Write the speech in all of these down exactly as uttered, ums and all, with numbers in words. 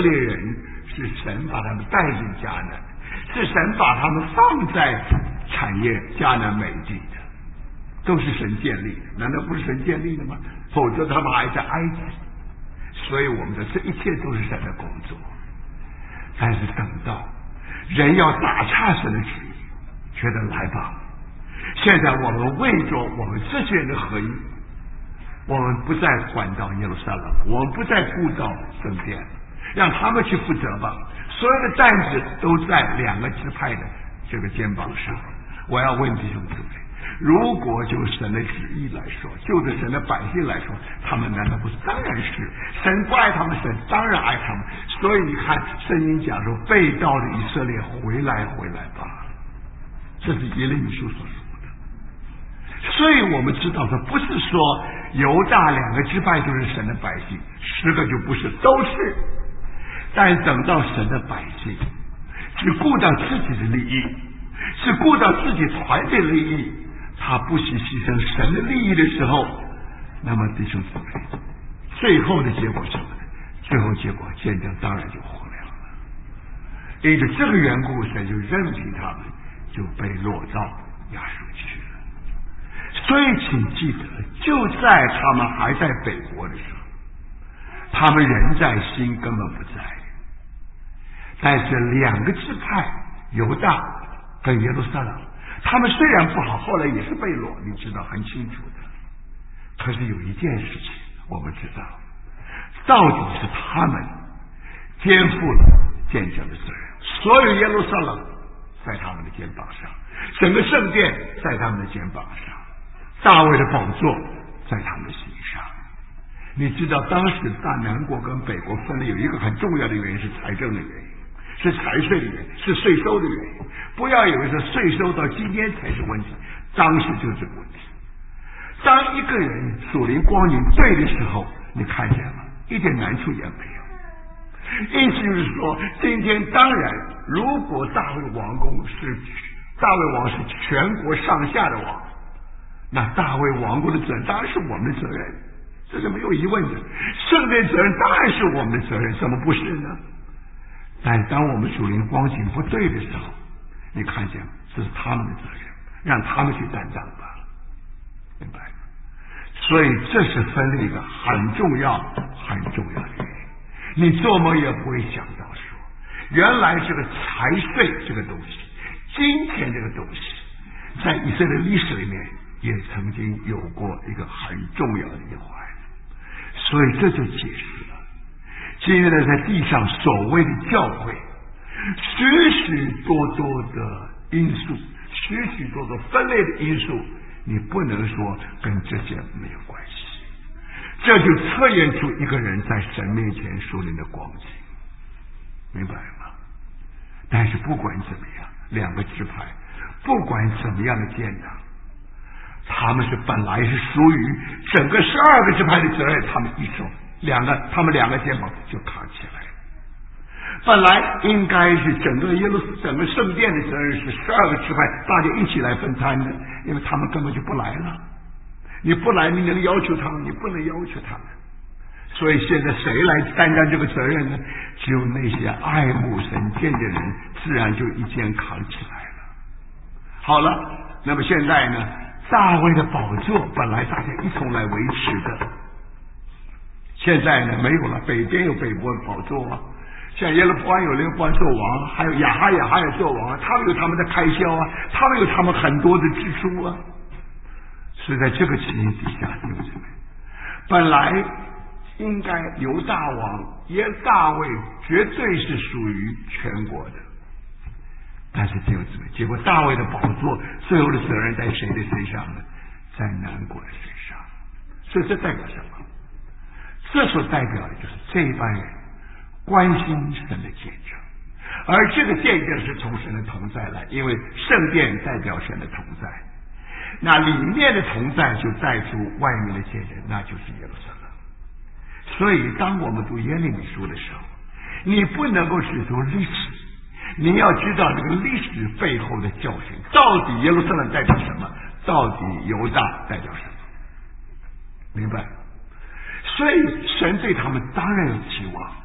列人是神把他们带进迦南，是神把他们放在产业迦南美地的，都是神建立的，难道不是神建立的吗？否则他们还在埃及。所以我们的这一切都是神的工作。但是等到人要打岔神的旨意，觉得来吧，现在我们为着我们这些人的合一，我们不再管到耶路撒冷，我们不再顾到圣殿，让他们去负责吧。所有的担子都在两个支派的这个肩膀上。我要问弟兄姊妹，如果就神的旨意来说，就是神的百姓来说，他们难道不是？当然是，神不爱他们，神当然爱他们。所以你看圣经讲说，被盗的以色列回来回来吧，这是耶利米书所说的。所以我们知道说，不是说犹大两个支派就是神的百姓，十个就不是，都是。但等到神的百姓只顾到自己的利益，只顾到自己团体的利益，他不惜牺牲神的利益的时候，那么弟兄姊妹，最后的结果是什么呢？最后结果见证当然就火了。因着这个缘故，神就任凭他们就被落到亚述去了。所以请记得，就在他们还在北国的时候，他们人在心根本不在。但是两个支派犹大跟耶路撒冷，他们虽然不好，后来也是被掳，你知道很清楚的。可是有一件事情我们知道，到底是他们肩负了见证的责任。所有耶路撒冷在他们的肩膀上，整个圣殿在他们的肩膀上，大卫的宝座在他们的心上。你知道当时大南国跟北国分了有一个很重要的原因，是财政的原因，是财税的原因，是税收的原因。不要以为是税收到今天才是问题，当时就是这个问题。当一个人属灵光景对的时候，你看见了，一点难处也没有。意思就是说，今天当然，如果大卫王宫是大卫王是全国上下的王，那大卫王宫的责任当然是我们的责任，这是没有疑问的。圣殿责任当然是我们的责任，怎么不是呢？但当我们属灵光景不对的时候，你看见这是他们的责任，让他们去担当吧，明白吗？所以这是分了一个很重要很重要的原因。你做梦也不会想到说，原来这个财税这个东西，金钱这个东西，在以色列历史里面也曾经有过一个很重要的一环。所以这就解释了今天呢，在地上所谓的教会，许许多多的因素，许许多多分类的因素，你不能说跟这些没有关系。这就测验出一个人在神面前属灵的光景，明白吗？但是不管怎么样，两个支派不管怎么样的建党，他们是本来是属于整个十二个支派的责任，他们一手两个，他们两个肩膀就扛起来了。本来应该是整个耶路整个圣殿的责任是十二个支派大家一起来分摊的，因为他们根本就不来了。你不来，你能要求他们？你不能要求他们。所以现在谁来担当这个责任呢？只有那些爱慕神见的人，自然就一肩扛起来了。好了，那么现在呢，大卫的宝座本来大家一同来维持的，现在呢没有了，北边有北国的宝座啊，像耶罗波安有耶罗波安做王，还有亚哈亚哈也做王，他们有他们的开销啊，他们有他们很多的支出啊。是在这个情形底下，弟兄姊妹，本来应该由大王耶大卫绝对是属于全国的，但是弟兄姊妹，结果大卫的宝座最后的责任在谁的身上呢？在南国的身上。所以这代表什么？这所代表的就是这一班人关心神的见证，而这个见证是从神的同在来，因为圣殿代表神的同在，那里面的同在就带出外面的见证，那就是耶路撒冷。所以当我们读耶利米书的时候，你不能够只读历史，你要知道这个历史背后的教训，到底耶路撒冷代表什么，到底犹大代表什么，明白？所以神对他们当然有期望，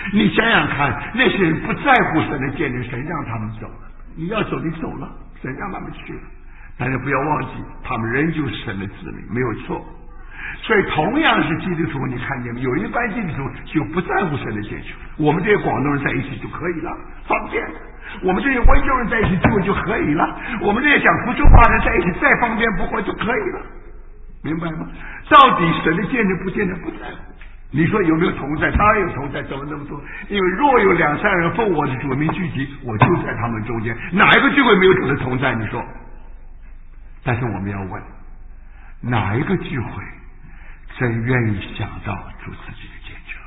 你想想看，那些人不在乎神的见证，神让他们走了，你要走你走了，神让他们去了。但是不要忘记，他们仍旧是神的子民，没有错。所以同样是基督徒，你看见没有？有一班基督徒就不在乎神的见证，我们这些广东人在一起就可以了，方便。我们这些温州人在一起住就可以了，我们这些讲福州话人在一起再方便不过就可以了，明白吗？到底神的见证不见证不在乎。你说有没有同在？当然有同在，怎么那么多？因为若有两三人奉我的主名聚集，我就在他们中间。哪一个聚会没有主的同在？你说？但是我们要问，哪一个聚会真愿意想到主自己的见证？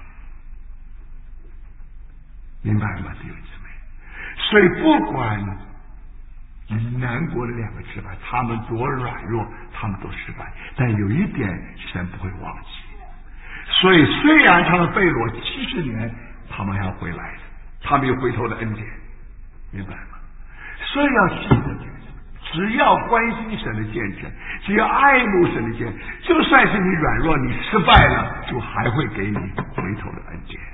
明白吗，弟兄姊妹？所以不管南国的两个支派，他们多软弱，他们都失败，但有一点神不会忘记。所以虽然他们被掳七十年，他们还要回来的，他们有回头的恩典，明白吗？所以要记得这个，只要关心神的见证，只要爱慕神的见证，就算是你软弱你失败了，就还会给你回头的恩典。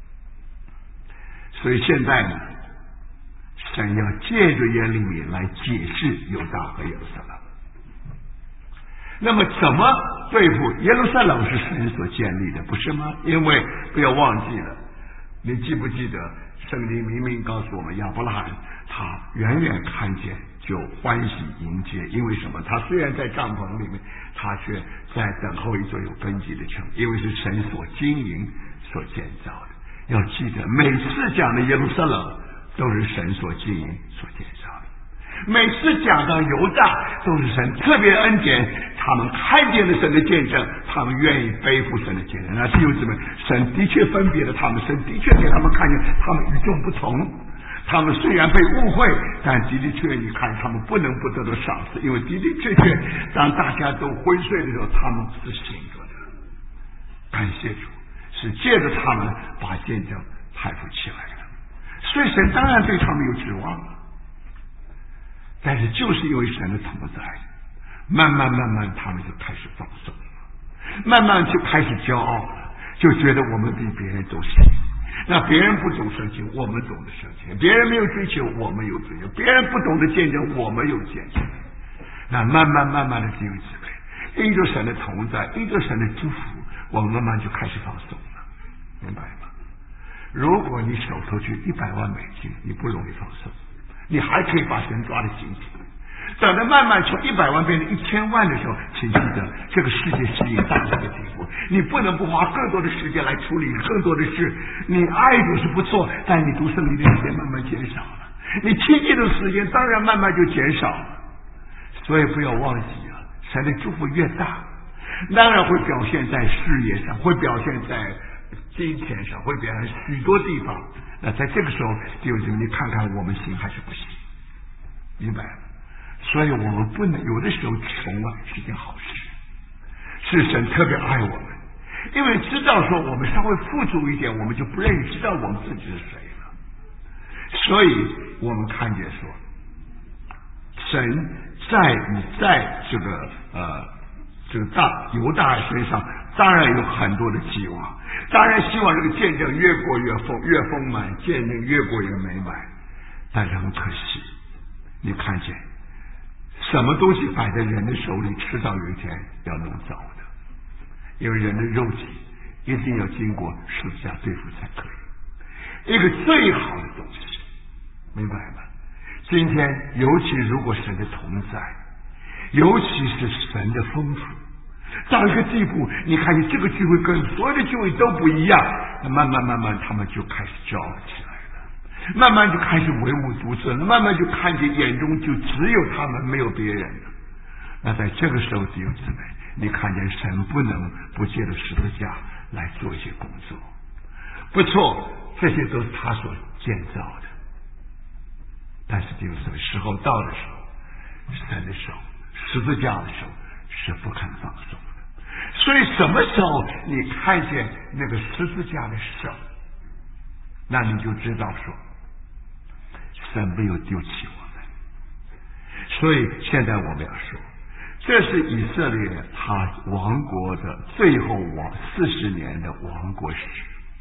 所以现在呢，神要借着耶利米来解释犹大和耶路撒冷。那么怎么对付耶路撒冷？是神所建立的，不是吗？因为不要忘记了，你记不记得圣经明明告诉我们，亚伯拉罕他远远看见就欢喜迎接，因为什么？他虽然在帐篷里面，他却在等候一座有根基的城，因为是神所经营所建造的。要记得每次讲的耶路撒冷都是神所经营所建造的，每次讲到犹大都是神特别恩典，他们看见了神的见证，他们愿意背负神的见证。那弟兄姊妹，神的确分别了他们，神的确给他们看见他们与众不同。他们虽然被误会，但的的确你看他们不能不得到赏赐，因为的的确确当大家都昏睡的时候，他们是醒着的。感谢主，是借着他们把见证派付起来的。所以神当然对他们有指望了，但是就是因为神的同在，慢慢慢慢他们就开始放松了，慢慢就开始骄傲了，就觉得我们比别人都行。那别人不懂圣经，我们懂得圣经；别人没有追求，我们有追求；别人不懂得见证，我们有见证。那慢慢慢慢的弟兄姊妹，因着神的同在，因着神的祝福，我们慢慢就开始放松了，明白吗？如果你手头就一百万美金，你不容易放松，你还可以把神抓得紧紧。等到慢慢从一百万变成一千万的时候，请记得这个世界是一个大的地步，你不能不花更多的时间来处理更多的事。你爱主是不错，但你读圣经的时间慢慢减少了，你亲近的时间当然慢慢就减少了。所以不要忘记啊，神的祝福越大，当然会表现在事业上，会表现在金钱上，会表现在许多地方。那在这个时候，弟兄姊妹，你看看我们行还是不行，明白吗？所以我们不能有的时候穷啊是件好事，是神特别爱我们，因为知道说我们稍微富足一点，我们就不愿意知道我们自己是谁了。所以我们看见说，神在你在这个呃这个大犹大身上，当然有很多的期望，当然希望这个见证越过越丰越丰满，见证越过越美满。但是很可惜，你看见什么东西摆在人的手里，迟早有一天要弄糟的，因为人的肉体一定要经过十字架对付才可以。一个最好的东西，明白吗？今天尤其如果神的同在，尤其是神的丰富，到一个地步，你看见这个聚会跟所有的聚会都不一样，那慢慢慢慢他们就开始骄傲起来了，慢慢就开始唯我独尊了，慢慢就看见眼中就只有他们，没有别人了。那在这个时候，弟兄姊妹，你看见神不能不借着十字架来做一些工作。不错，这些都是他所建造的，但是弟兄姊妹，时候到的时候，神的手，十字架的手是不肯放手的。所以什么时候你看见那个十字架的手，那你就知道说神没有丢弃我们。所以现在我们要说，这是以色列他王国的最后王四十年的王国史。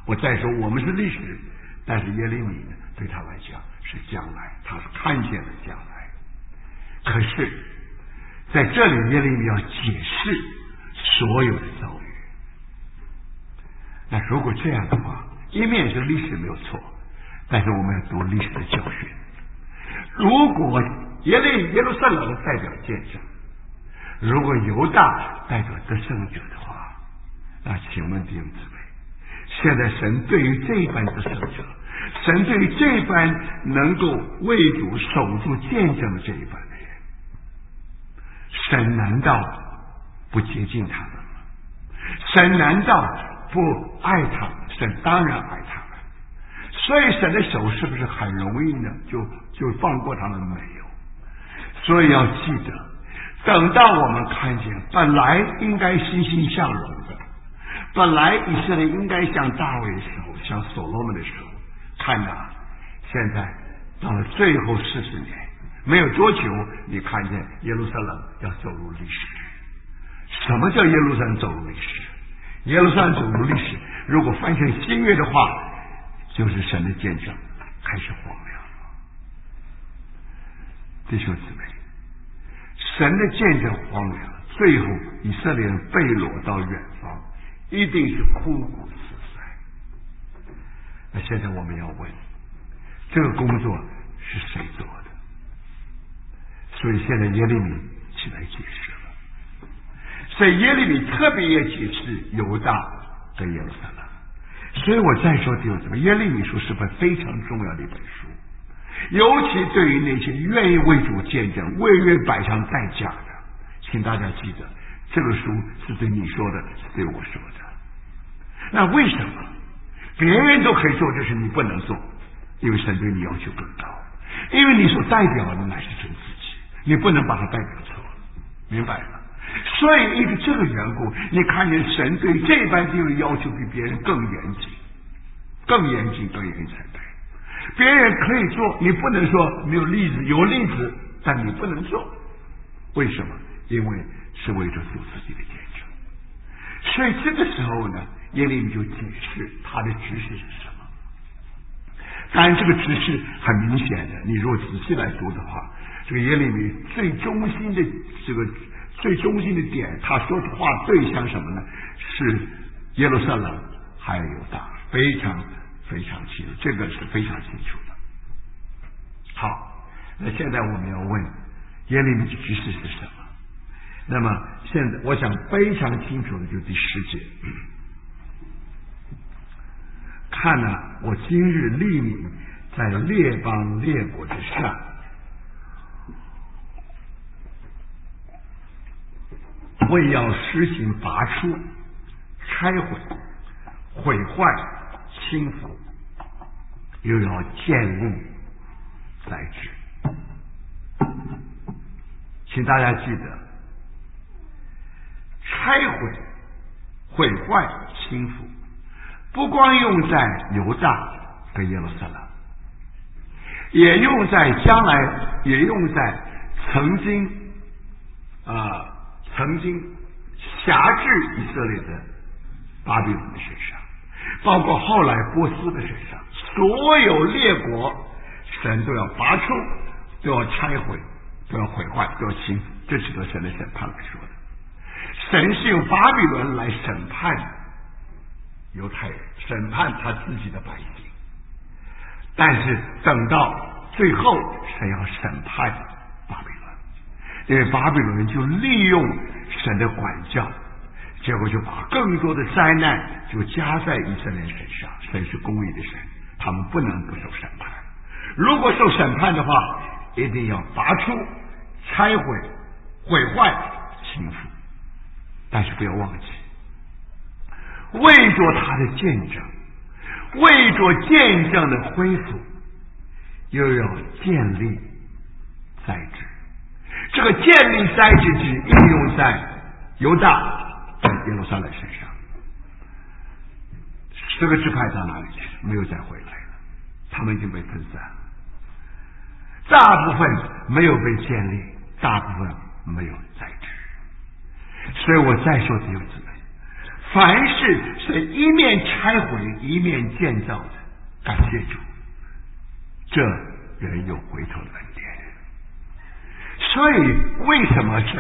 我再说，我们是历史，但是耶利米呢，对他来讲是将来，他是看见了将来。可是在这里，耶利米要解释所有的遭遇。那如果这样的话，一面是历史没有错，但是我们要读历史的教训。如果耶利耶路撒冷代表见证，如果犹大代表得胜者的话，那请问弟兄姊妹，现在神对于这一班得胜者，神对于这一班能够为主守住见证的这一班的人，神难道不接近他们吗？神难道不爱他们？神当然爱他们。所以神的手是不是很容易呢？就就放过他们？没有。所以要记得，等到我们看见本来应该欣欣向荣的，本来以色列应该像大卫的时候，像所罗门的时候，看到现在到了最后四十年，没有多久，你看见耶路撒冷要走入历史。什么叫耶路撒冷走入历史？耶路撒冷走入历史，如果翻成新约的话，就是神的见证开始荒凉了。弟兄姊妹，神的见证荒凉了，最后以色列人被掳到远方，一定是枯骨死塞。那现在我们要问，这个工作是谁做的？所以现在耶利米起来解释了。所以耶利米特别也解释犹大跟耶路撒冷。所以我再说弟兄姊妹，耶利米书是本非常重要的一本书，尤其对于那些愿意为主见证、为愿摆上代价的，请大家记得，这个书是对你说的，是对我说的。那为什么别人都可以做这事，你不能做？因为神对你要求更高，因为你所代表的乃是神自己，你不能把它代表错，明白吗？所以因为这个缘故，你看见神对这班弟兄要求比别人更严谨，更严谨，更严谨才对。别人可以做，你不能说没有例子，有例子，但你不能做。为什么？因为是为着主自己的见证。所以这个时候呢，耶利米就解释他的指示是什么。当然，这个指示很明显的，你如果仔细来读的话，这个耶利米最中心的这个最中心的点，他说的话对象什么呢？是耶路撒冷还有犹大，非常非常清楚，这个是非常清楚的。好，那现在我们要问耶利米的指示是什么？那么现在我想非常清楚的就是第十节，看啊，我今日立你在列邦列国之上，为要施行拔出、拆毁、毁坏、倾覆，又要建立宰制。请大家记得，拆毁、毁坏、倾覆，不光用在犹大跟耶路撒冷，也用在将来，也用在曾经啊。呃曾经辖制以色列的巴比伦的身上，包括后来波斯的身上，所有列国神都要拔出，都要拆毁，都要毁坏，都要倾覆。这是对神的审判来说的。神是用巴比伦来审判犹太人，审判他自己的百姓，但是等到最后神要审判巴比伦，因为巴比伦人就利用神的管教，结果就把更多的灾难就加在以色列人身上。神是公义的神，他们不能不受审判。如果受审判的话，一定要拔出、拆毁、毁坏、倾覆。但是不要忘记，为着他的见证，为着见证的恢复，又要建立宰制。这个建立宰制只应用在犹大跟耶路撒冷身上。十个支派到哪里去？没有再回来了，他们已经被分散了。大部分没有被建立，大部分没有宰制。所以我再说弟兄姊妹， 凡事是一面拆毁一面建造的，感谢主，这人有回头的恩典。所以为什么神